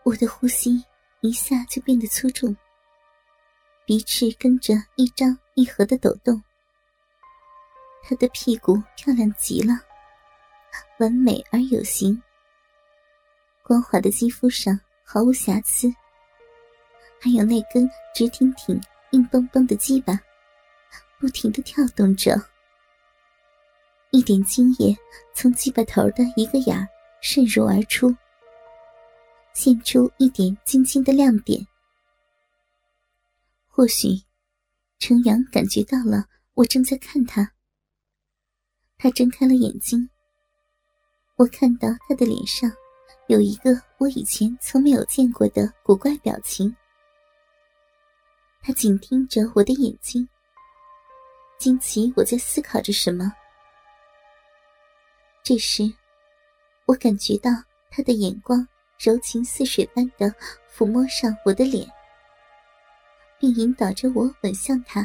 我的呼吸一下就变得粗重，鼻翅跟着一张一合的抖动。他的屁股漂亮极了，完美而有型，光滑的肌肤上毫无瑕疵，还有那根直挺挺硬邦邦的鸡巴不停地跳动着，一点精液从鸡巴头的一个眼儿渗入而出，现出一点晶晶的亮点。或许程阳感觉到了我正在看他，他睁开了眼睛，我看到他的脸上有一个我以前从没有见过的古怪表情。他紧盯着我的眼睛，惊奇我在思考着什么。这时我感觉到他的眼光柔情似水般地抚摸上我的脸，并引导着我吻向他。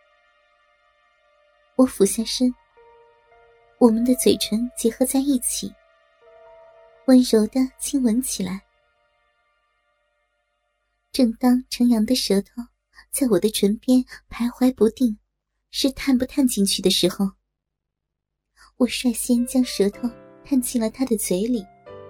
我俯下身，我们的嘴唇结合在一起，温柔地亲吻起来。正当程阳的舌头在我的唇边徘徊不定，是探不探进去的时候，我率先将舌头探进了他的嘴里。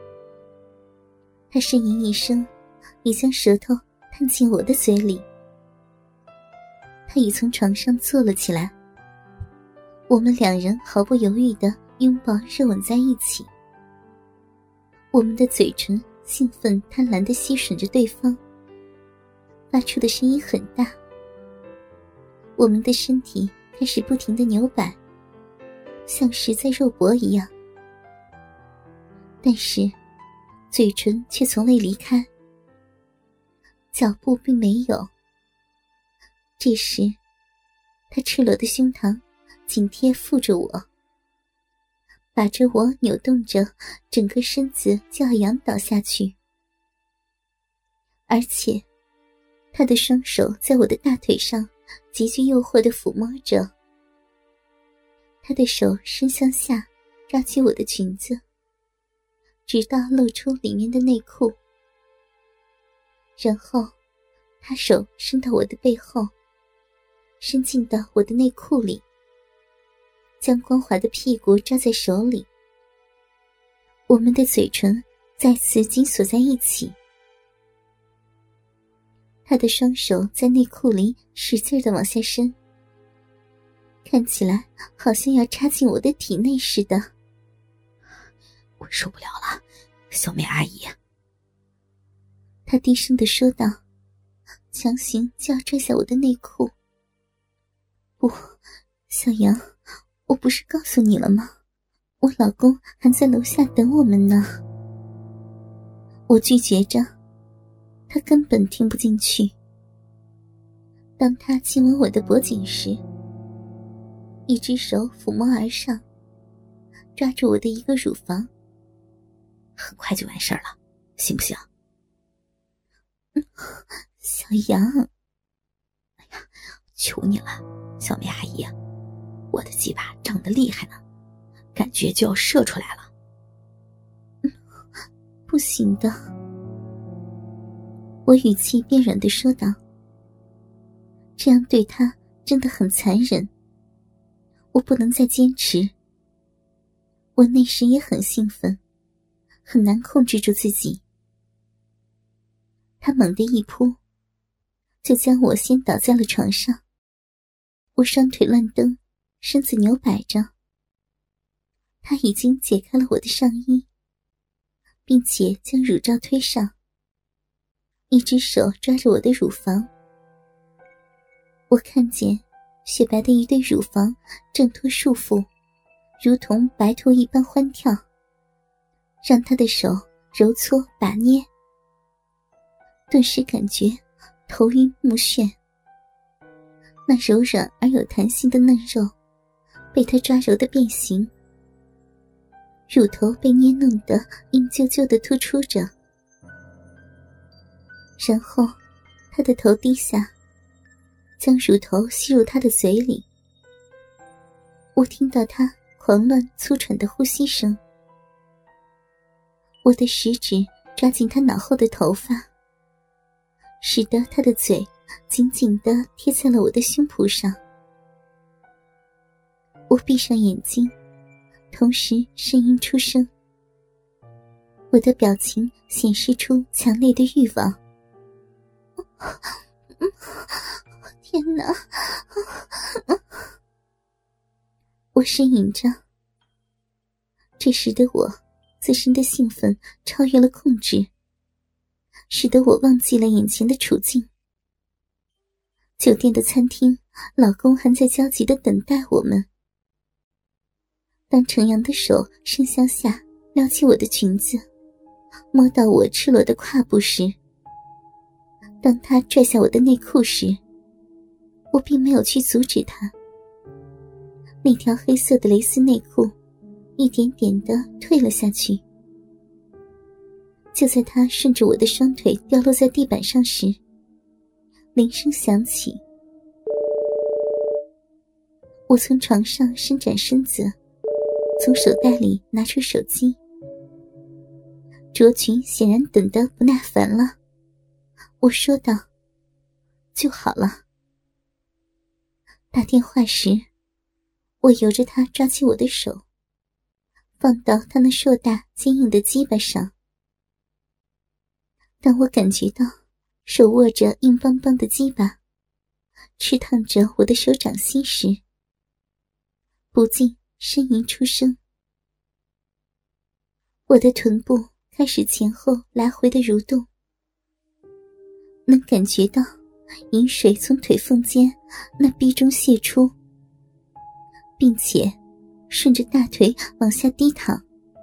他呻吟一声，也将舌头探进我的嘴里。他已从床上坐了起来，我们两人毫不犹豫地拥抱热吻在一起。我们的嘴唇兴奋贪婪地吸吮着对方，发出的声音很大。我们的身体开始不停地扭摆，像是在肉搏一样，但是嘴唇却从未离开，脚步并没有。这时他赤裸的胸膛紧贴附着我，把着我扭动着整个身子就要仰倒下去，而且他的双手在我的大腿上极具诱惑地抚摸着。他的手伸向下抓起我的裙子，直到露出里面的内裤，然后他手伸到我的背后，伸进到我的内裤里，将光滑的屁股抓在手里。我们的嘴唇再次紧锁在一起，他的双手在内裤里使劲地往下伸，看起来好像要插进我的体内似的。 我受不了了，小美阿姨。 他低声地说道，强行就要拽下我的内裤。不，小杨，我不是告诉你了吗？我老公还在楼下等我们呢。我拒绝着，他根本听不进去。当他亲吻我的脖颈时，一只手抚摸而上，抓住我的一个乳房。 很快就完事了，行不行？ 小杨， 哎呀，求你了，小美阿姨，我的鸡巴胀得厉害呢，感觉就要射出来了。 不行的，我语气变软地说道。这样对他真的很残忍，我不能再坚持。我那时也很兴奋，很难控制住自己。他猛地一扑，就将我先倒在了床上。我双腿乱蹬，身子扭摆着。他已经解开了我的上衣，并且将乳罩推上，一只手抓着我的乳房。我看见雪白的一对乳房挣脱束缚，如同白兔一般欢跳，让他的手揉搓把捏，顿时感觉头晕目眩。那柔软而有弹性的嫩肉被他抓揉的变形，乳头被捏弄得硬啾啾地突出着。然后他的头低下，将乳头吸入他的嘴里。我听到他狂乱粗喘的呼吸声。我的食指抓紧他脑后的头发，使得他的嘴紧紧地贴在了我的胸脯上。我闭上眼睛，同时声音出声，我的表情显示出强烈的欲望。天哪！我呻吟着，这使得我自身的兴奋超越了控制，使得我忘记了眼前的处境。酒店的餐厅，老公还在焦急地等待我们。当程阳的手伸向下撩起我的裙子，摸到我赤裸的胯部时，当他拽下我的内裤时，我并没有去阻止他。那条黑色的蕾丝内裤一点点地退了下去。就在他顺着我的双腿掉落在地板上时，铃声响起。我从床上伸展身子，从手袋里拿出手机。卓群显然等得不耐烦了，我说道：“就好了。”打电话时，我由着他抓起我的手，放到他那硕大坚硬的鸡巴上。当我感觉到手握着硬邦邦的鸡巴吃烫着我的手掌心时，不禁呻吟出声。我的臀部开始前后来回的蠕动，能感觉到饮水从腿缝间那逼中泄出，并且顺着大腿往下低淌。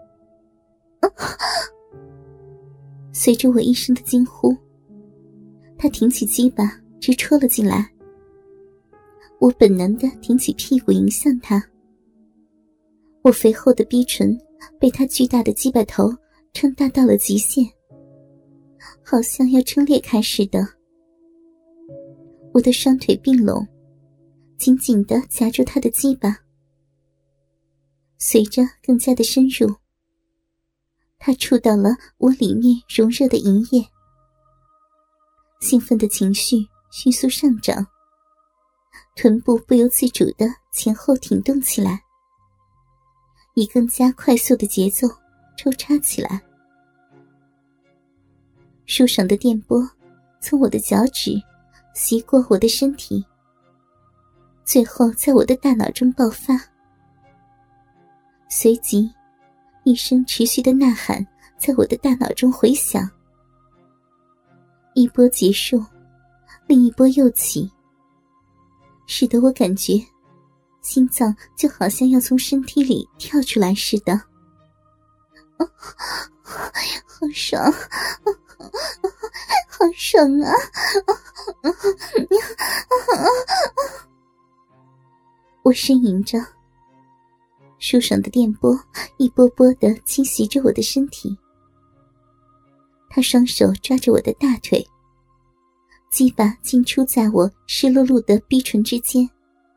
随着我一声的惊呼，他挺起鸡巴直戳了进来。我本能地挺起屁股迎向他，我肥厚的逼唇被他巨大的鸡巴头撑大到了极限，好像要撑裂开似的。我的双腿并拢，紧紧地夹住他的鸡巴。随着更加的深入，他触到了我里面熔热的银液，兴奋的情绪迅速上涨，臀部不由自主地前后挺动起来，以更加快速的节奏抽插起来。舒爽的电波从我的脚趾袭过我的身体，最后在我的大脑中爆发。随即一声持续的呐喊在我的大脑中回响。一波结束，另一波又起，使得我感觉心脏就好像要从身体里跳出来似的。好爽，好爽啊！我呻吟着，舒爽的电波一波波地侵袭着我的身体。他双手抓着我的大腿，鸡巴进出在我湿漉漉的逼唇之间。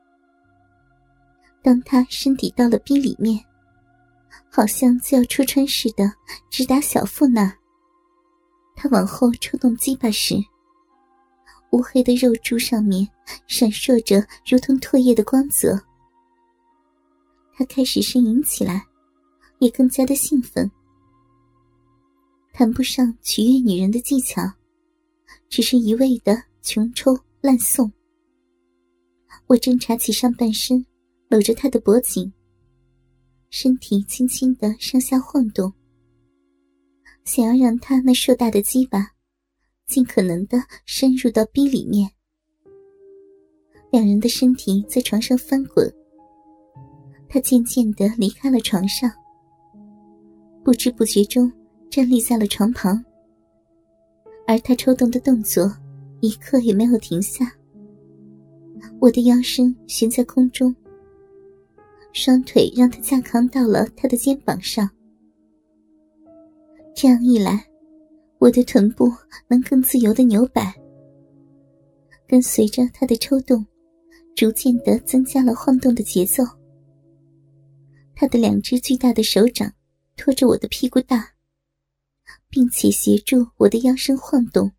当他身体到了逼里面，好像就要戳穿似的直达小腹那儿，他往后抽动鸡巴时，乌黑的肉柱上面闪烁着如同唾液的光泽。他开始呻吟起来，也更加的兴奋。谈不上取悦女人的技巧，只是一味的穷抽滥送。我挣扎起上半身，搂着他的脖颈，身体轻轻地上下晃动，想要让他那硕大的鸡巴尽可能地深入到逼里面。两人的身体在床上翻滚，他渐渐地离开了床上，不知不觉中站立在了床旁，而他抽动的动作一刻也没有停下。我的腰身悬在空中，双腿让他架扛到了他的肩膀上。这样一来，我的臀部能更自由地扭摆，跟随着他的抽动，逐渐地增加了晃动的节奏。他的两只巨大的手掌拖着我的屁股大， 并且协助我的腰身晃动。